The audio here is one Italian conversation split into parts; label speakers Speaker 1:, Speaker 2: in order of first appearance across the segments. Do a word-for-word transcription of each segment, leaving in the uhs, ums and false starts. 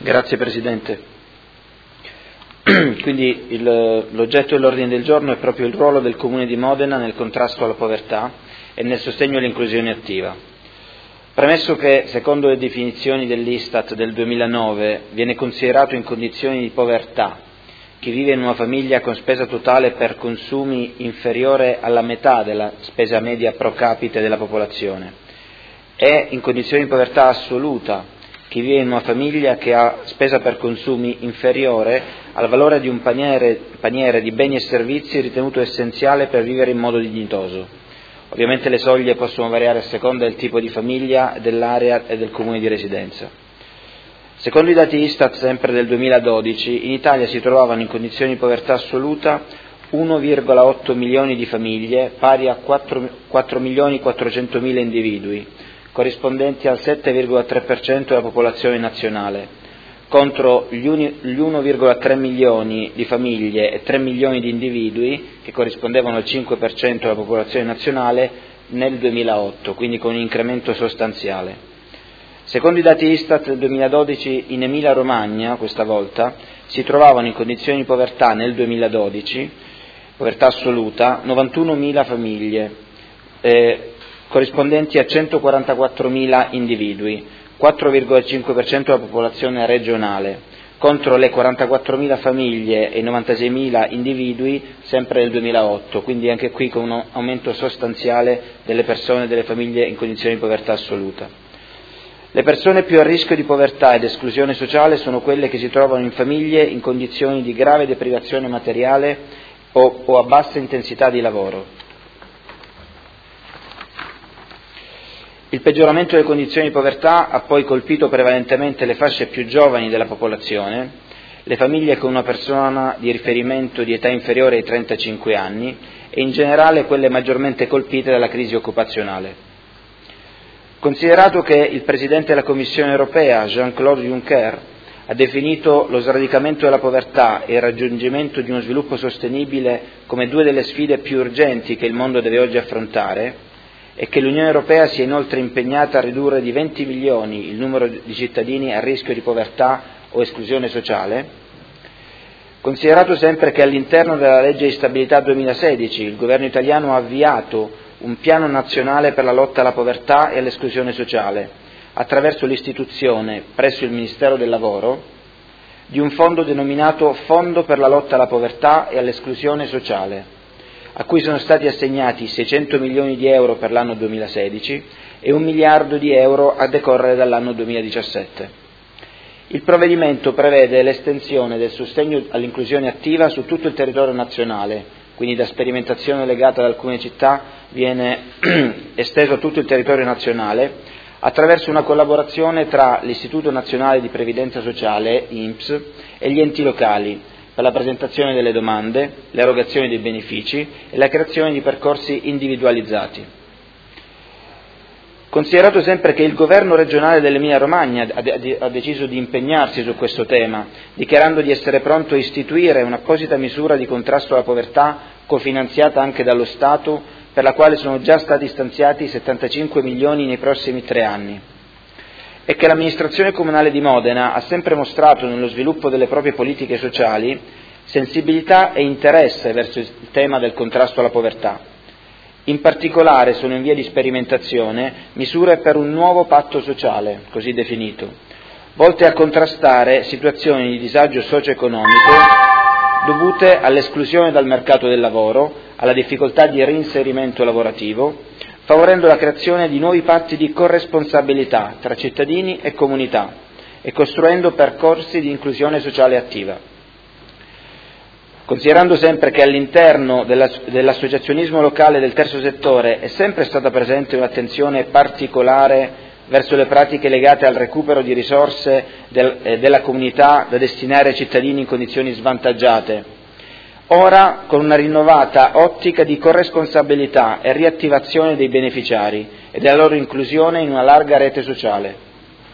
Speaker 1: Grazie Presidente. Quindi il, l'oggetto dell'ordine del giorno è proprio il ruolo del Comune di Modena nel contrasto alla povertà e nel sostegno all'inclusione attiva. Premesso che, secondo le definizioni dell'Istat del duemilanove, viene considerato in condizioni di povertà chi vive in una famiglia con spesa totale per consumi inferiore alla metà della spesa media pro capite della popolazione, e in condizioni di povertà assoluta chi vive in una famiglia che ha spesa per consumi inferiore al valore di un paniere, paniere di beni e servizi ritenuto essenziale per vivere in modo dignitoso. Ovviamente le soglie possono variare a seconda del tipo di famiglia, dell'area e del comune di residenza. Secondo i dati Istat sempre del duemiladodici, in Italia si trovavano in condizioni di povertà assoluta uno virgola otto milioni di famiglie, pari a quattro milioni quattrocentomila individui, corrispondenti al sette virgola tre per cento della popolazione nazionale, contro gli uno virgola tre milioni di famiglie e tre milioni di individui, che corrispondevano al cinque per cento della popolazione nazionale, nel duemilaotto, quindi con un incremento sostanziale. Secondo i dati Istat del duemiladodici, in Emilia-Romagna, questa volta, si trovavano in condizioni di povertà nel duemiladodici, povertà assoluta, novantunomila famiglie, eh, corrispondenti a centoquarantaquattromila individui, quattro virgola cinque per cento della popolazione regionale, contro le quarantaquattromila famiglie e novantaseimila individui sempre nel duemilaotto, quindi anche qui con un aumento sostanziale delle persone e delle famiglie in condizioni di povertà assoluta. Le persone più a rischio di povertà ed esclusione sociale sono quelle che si trovano in famiglie in condizioni di grave deprivazione materiale o, o a bassa intensità di lavoro. Il peggioramento delle condizioni di povertà ha poi colpito prevalentemente le fasce più giovani della popolazione, le famiglie con una persona di riferimento di età inferiore ai trentacinque anni e in generale quelle maggiormente colpite dalla crisi occupazionale. Considerato che il Presidente della Commissione europea, Jean-Claude Juncker, ha definito lo sradicamento della povertà e il raggiungimento di uno sviluppo sostenibile come due delle sfide più urgenti che il mondo deve oggi affrontare, e che l'Unione Europea sia inoltre impegnata a ridurre di venti milioni il numero di cittadini a rischio di povertà o esclusione sociale, considerato sempre che all'interno della legge di stabilità duemilasedici il governo italiano ha avviato un piano nazionale per la lotta alla povertà e all'esclusione sociale, attraverso l'istituzione, presso il Ministero del Lavoro, di un fondo denominato Fondo per la lotta alla povertà e all'esclusione sociale, a cui sono stati assegnati seicento milioni di euro per l'anno duemilasedici e un miliardo di euro a decorrere dall'anno duemiladiciassette. Il provvedimento prevede l'estensione del sostegno all'inclusione attiva su tutto il territorio nazionale, quindi da sperimentazione legata ad alcune città viene esteso a tutto il territorio nazionale, attraverso una collaborazione tra l'Istituto Nazionale di Previdenza Sociale, I N P S, e gli enti locali, per la presentazione delle domande, l'erogazione dei benefici e la creazione di percorsi individualizzati. Considerato sempre che il governo regionale dell'Emilia Romagna ha deciso di impegnarsi su questo tema, dichiarando di essere pronto a istituire un'apposita misura di contrasto alla povertà cofinanziata anche dallo Stato, per la quale sono già stati stanziati settantacinque milioni nei prossimi tre anni. E che l'amministrazione comunale di Modena ha sempre mostrato nello sviluppo delle proprie politiche sociali sensibilità e interesse verso il tema del contrasto alla povertà. In particolare sono in via di sperimentazione misure per un nuovo patto sociale, così definito, volte a contrastare situazioni di disagio socio-economico dovute all'esclusione dal mercato del lavoro, alla difficoltà di reinserimento lavorativo, favorendo la creazione di nuovi patti di corresponsabilità tra cittadini e comunità e costruendo percorsi di inclusione sociale attiva. Considerando sempre che all'interno dell'associazionismo locale del terzo settore è sempre stata presente un'attenzione particolare verso le pratiche legate al recupero di risorse del, eh, della comunità da destinare ai cittadini in condizioni svantaggiate, ora con una rinnovata ottica di corresponsabilità e riattivazione dei beneficiari e della loro inclusione in una larga rete sociale.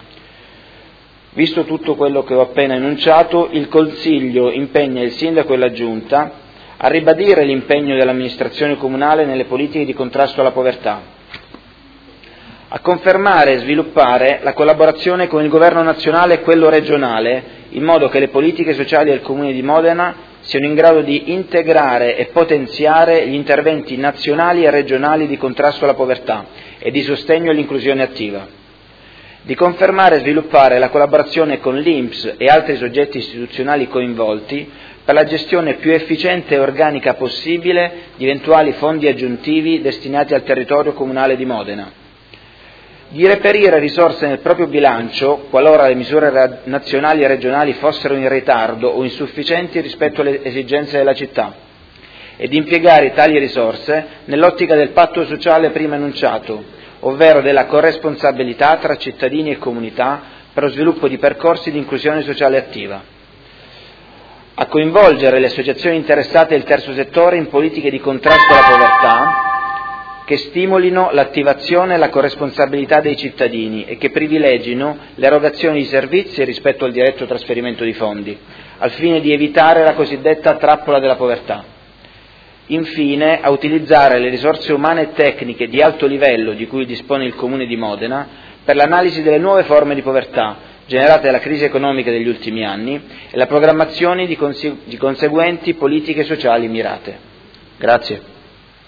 Speaker 1: Visto tutto quello che ho appena enunciato, il Consiglio impegna il Sindaco e la Giunta a ribadire l'impegno dell'amministrazione comunale nelle politiche di contrasto alla povertà, a confermare e sviluppare la collaborazione con il governo nazionale e quello regionale, in modo che le politiche sociali del Comune di Modena siano in grado di integrare e potenziare gli interventi nazionali e regionali di contrasto alla povertà e di sostegno all'inclusione attiva, di confermare e sviluppare la collaborazione con l'I N P S e altri soggetti istituzionali coinvolti per la gestione più efficiente e organica possibile di eventuali fondi aggiuntivi destinati al territorio comunale di Modena, di reperire risorse nel proprio bilancio qualora le misure nazionali e regionali fossero in ritardo o insufficienti rispetto alle esigenze della città e di impiegare tali risorse nell'ottica del patto sociale prima enunciato, ovvero della corresponsabilità tra cittadini e comunità per lo sviluppo di percorsi di inclusione sociale attiva, a coinvolgere le associazioni interessate del terzo settore in politiche di contrasto alla povertà che stimolino l'attivazione e la corresponsabilità dei cittadini e che privilegino l'erogazione di servizi rispetto al diretto trasferimento di fondi, al fine di evitare la cosiddetta trappola della povertà. Infine, a utilizzare le risorse umane e tecniche di alto livello di cui dispone il Comune di Modena per l'analisi delle nuove forme di povertà generate dalla crisi economica degli ultimi anni e la programmazione di, conse- di conseguenti politiche sociali mirate. Grazie.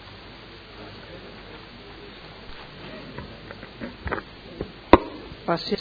Speaker 2: Passi